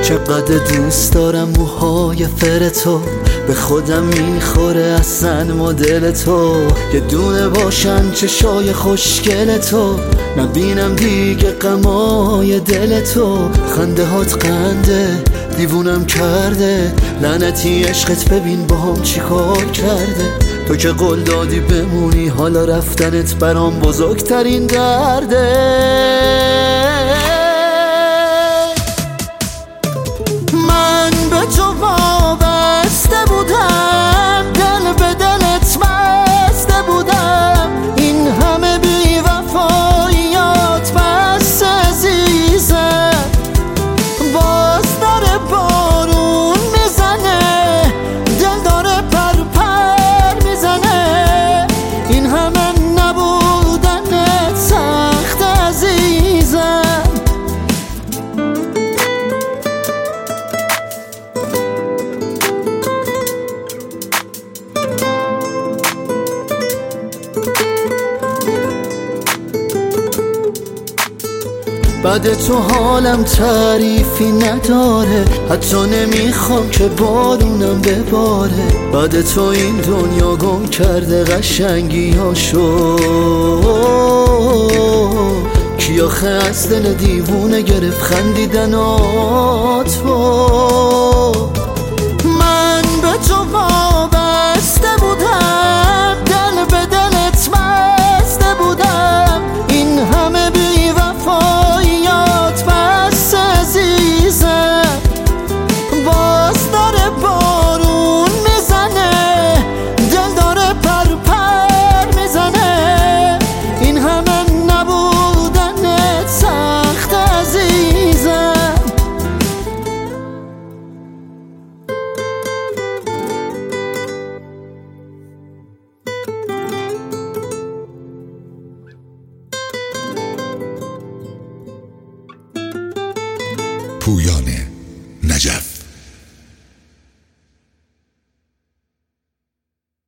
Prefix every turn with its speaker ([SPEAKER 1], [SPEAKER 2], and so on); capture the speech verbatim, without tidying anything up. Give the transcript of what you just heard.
[SPEAKER 1] چقدر دوست دارم موهای فر تو، به خودم میخوره اصلا مدل تو. یه دونه باشن چشای خوشگل تو، نبینم دیگه غمای دل تو. خنده هات قنده دیوونم کرده، لعنتی عشقت ببین با هم چی کار کرده. تو که قول دادی بمونی، حالا رفتنت برام بزرگترین درده. من به تو وابسته بودم، دل به دلت بسته بودم. این همه بی‌وفاییات بس عزیزم، باز داره بارون میزنه، دل داره پر پر میزنه. این همه نبودنت سخت عزیزم. بعد تو حالم تعریفی نداره، حتی نمیخوام که بارونم بباره. بعد تو این دنیا گم کرده قشنگی هاشو، کی آخه از دل دیوونه گرفت خندیدناتو. من به تو وابسته بودم، دل به دلت بسته بودم. این همه بی‌وفاییات بس عزیزم، باز داره بارون میزنه، دل داره پر پر میزنه. این همه نبودنت سخت عزیزم.
[SPEAKER 2] پویان نجف.